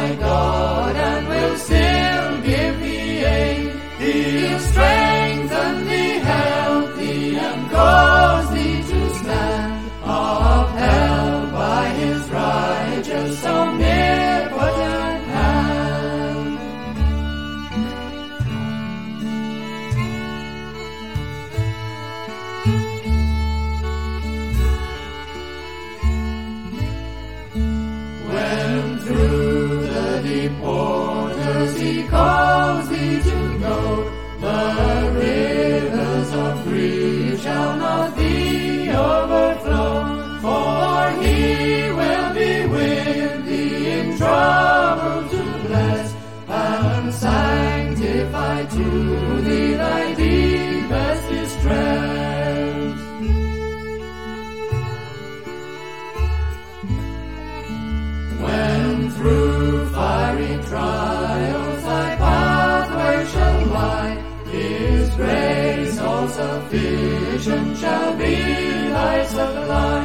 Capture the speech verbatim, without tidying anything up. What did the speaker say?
thy God, and will still give thee aid. He'll strengthen thee, help thee, and cause thee to stand, upheld by his righteous, omnipotent hand. When through the deep waters he calls thee to go, the rivers of grief shall not thee overflow, for he will be with thee in trouble to bless, and sanctify to thee thy deepest distress. When through fiery trials thy pathway shall lie, his grace all sufficient shall be thy supply.